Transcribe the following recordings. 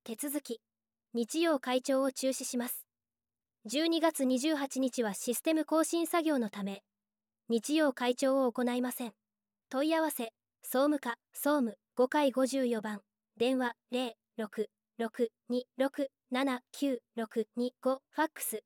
手続き。日曜開帳を中止します。12月28日はシステム更新作業のため、日曜開帳を行いません。問い合わせ、総務課、総務、5階54番、電話066-267-9625、ファックス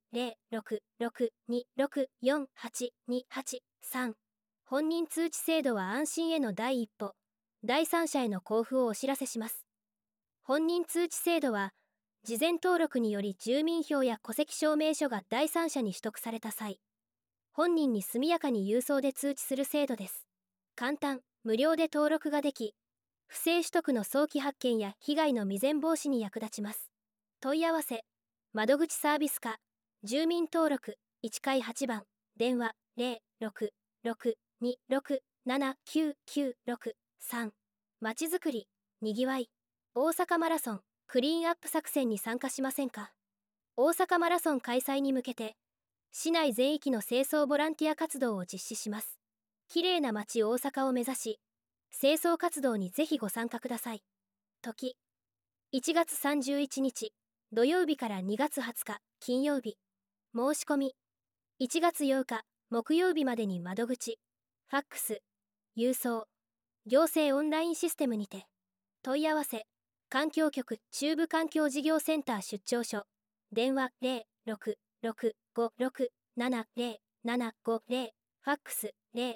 066-264-828-3。本人通知制度は安心への第一歩、第三者への交付をお知らせします。本人通知制度は、事前登録により住民票や戸籍証明書が第三者に取得された際、本人に速やかに郵送で通知する制度です。簡単、無料で登録ができ、不正取得の早期発見や被害の未然防止に役立ちます。問い合わせ、窓口サービス課、住民登録、1階8番、電話066-267-996-3。まちづくり、にぎわい、大阪マラソン、クリーンアップ作戦に参加しませんか？大阪マラソン開催に向けて、市内全域の清掃ボランティア活動を実施します。きれいな街大阪を目指し、清掃活動にぜひご参加ください。時、1月31日、土曜日から2月20日、金曜日。申し込み、1月8日、木曜日までに窓口、ファックス、郵送、行政オンラインシステムにて。問い合わせ、環境局中部環境事業センター出張所、電話066-567-0750、ファックス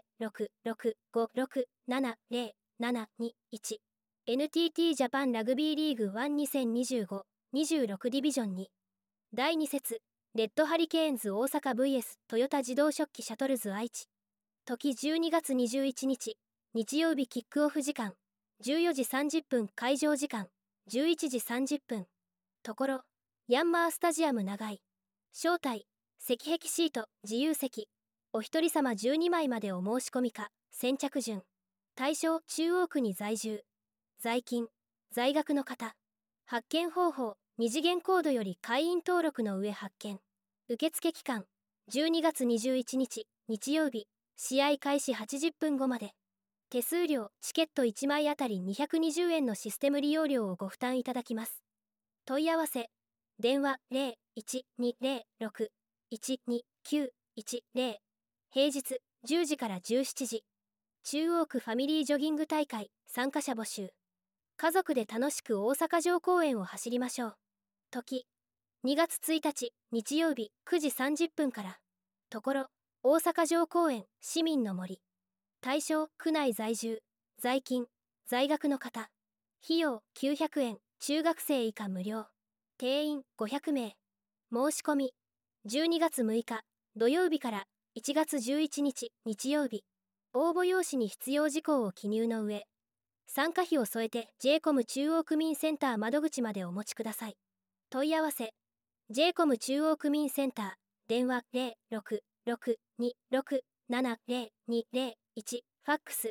066-567-0721。NTT ジャパンラグビーリーグ1 2025-26ディビジョン2。第2節、レッドハリケーンズ大阪 vs トヨタ自動食器シャトルズ愛知。時12月21日、日曜日キックオフ時間、14時30分会場時間、11時30分。ところ、ヤンマースタジアム長井。招待、石壁シート、自由席。お一人様12枚までお申し込みか、先着順。対象、中央区に在住。在勤、在学の方。発券方法、二次元コードより会員登録の上発券。受付期間、12月21日、日曜日、試合開始80分後まで。手数料、チケット1枚あたり220円のシステム利用料をご負担いただきます。問い合わせ、電話01-206-12910。平日、10時から17時。中央区ファミリージョギング大会、参加者募集。家族で楽しく大阪城公園を走りましょう。時、2月1日、日曜日、9時30分から。ところ、大阪城公園、市民の森。対象、区内在住、在勤、在学の方。費用、900円、中学生以下無料。定員、500名。申し込み、12月6日、土曜日から1月11日、日曜日。応募用紙に必要事項を記入の上、参加費を添えて J-COM 中央区民センター窓口までお持ちください。問い合わせ、J-COM 中央区民センター、電話066-267-0201、ファックス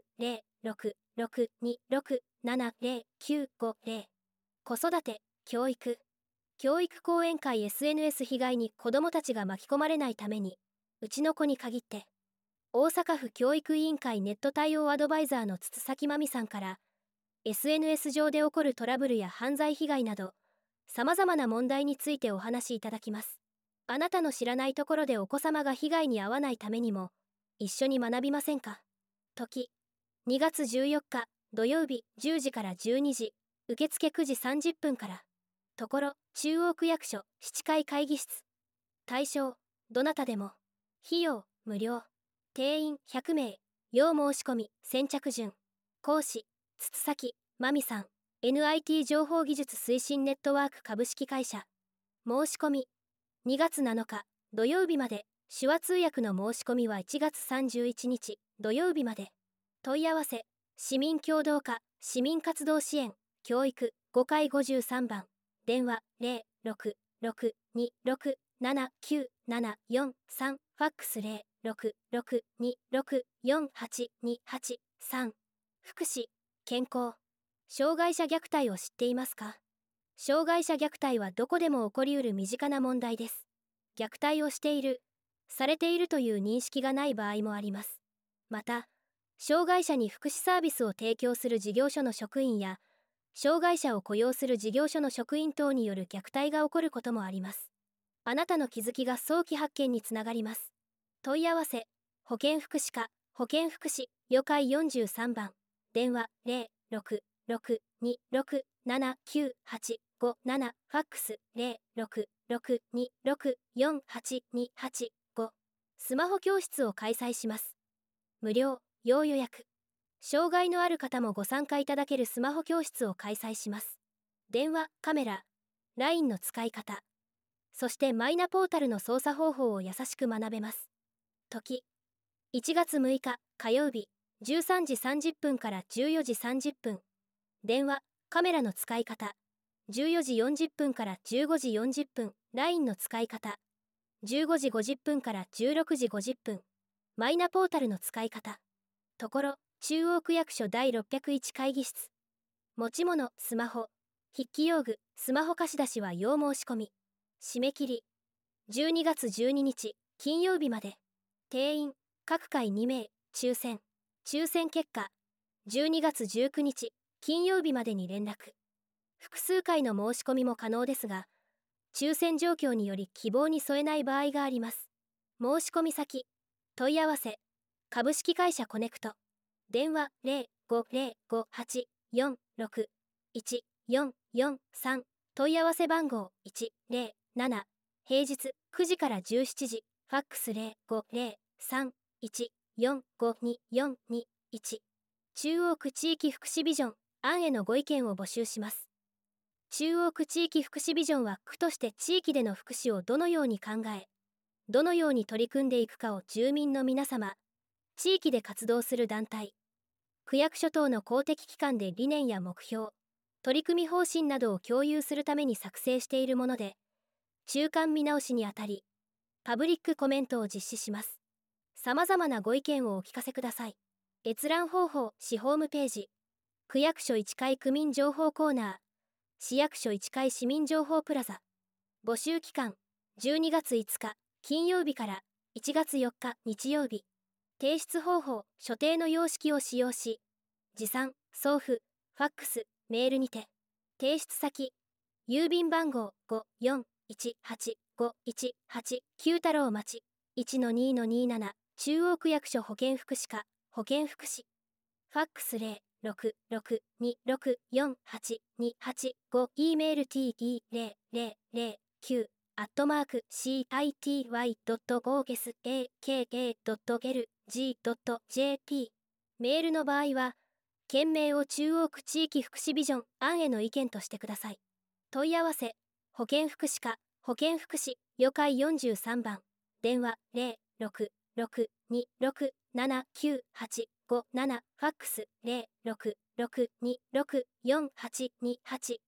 066-267-0950。子育て、教育講演会 SNS 被害に子どもたちが巻き込まれないために、うちの子に限って、大阪府教育委員会ネット対応アドバイザーの筒崎真美さんから、SNS 上で起こるトラブルや犯罪被害など、様々な問題についてお話しいただきます。あなたの知らないところでお子様が被害に遭わないためにも、一緒に学びませんか？時、2月14日、土曜日、10時から12時、受付9時30分から。ところ、中央区役所、7階会議室。対象、どなたでも。費用、無料。定員、100名。要申し込み、先着順。講師、筒崎真美さん。NIT 情報技術推進ネットワーク株式会社。申し込み、2月7日、土曜日まで。手話通訳の申し込みは1月31日、土曜日まで。問い合わせ、市民協働課、市民活動支援、教育、5階53番。電話066-267-9743、ファックス066-264-828-3。福祉、健康、障害者虐待を知っていますか？障害者虐待はどこでも起こりうる身近な問題です。虐待をしている、されているという認識がない場合もあります。また、障害者に福祉サービスを提供する事業所の職員や、 障害者を雇用する事業所の職員等による虐待が起こることもあります。あなたの気づきが早期発見につながります。問い合わせ、保健福祉課、保健福祉、予会43番、電話066-26-79-857、ファックス066-26-4828-5、スマホ教室を開催します。無料、要予約。障害のある方もご参加いただけるスマホ教室を開催します。電話、カメラ、LINE の使い方、そしてマイナポータルの操作方法を優しく学べます。時、1月6日火曜日、13時30分から14時30分。電話、カメラの使い方、14時40分から15時40分。LINE の使い方、15時50分から16時50分。マイナポータルの使い方。ところ、中央区役所第601会議室。持ち物、スマホ、筆記用具、スマホ貸し出しは要申し込み。締め切り、12月12日、金曜日まで。定員、各回2名、抽選結果、12月19日、金曜日までに連絡。複数回の申し込みも可能ですが、抽選状況により希望に添えない場合があります。申し込み先、問い合わせ、株式会社コネクト。電話0505846143。問い合わせ番号107。平日9時から17時。ファックス0503145241。中央区地域福祉ビジョン案へのご意見を募集します。中央区地域福祉ビジョンは区として地域での福祉をどのように考え、どのように取り組んでいくかを住民の皆様、地域で活動する団体、区役所等の公的機関で理念や目標、取り組み方針などを共有するために作成しているもので、中間見直しにあたり、パブリックコメントを実施します。様々なご意見をお聞かせください。閲覧方法、市ホームページ、区役所1階区民情報コーナー、市役所1階市民情報プラザ。募集期間、12月5日、金曜日から1月4日、日曜日。提出方法、所定の様式を使用し、持参、送付、ファックス、メールにて。提出先、郵便番号5418518九太郎町 1-2-27 中央区役所保健福祉課保健福祉。ファックス066-264828-5。 E メール te009@city.gok.aka.gel.jp。 メールの場合は、件名を中央区地域福祉ビジョン案への意見としてください。問い合わせ、保健福祉課、保健福祉、予会43番、電話066-26-79-857、ファックス066-26-4828-5。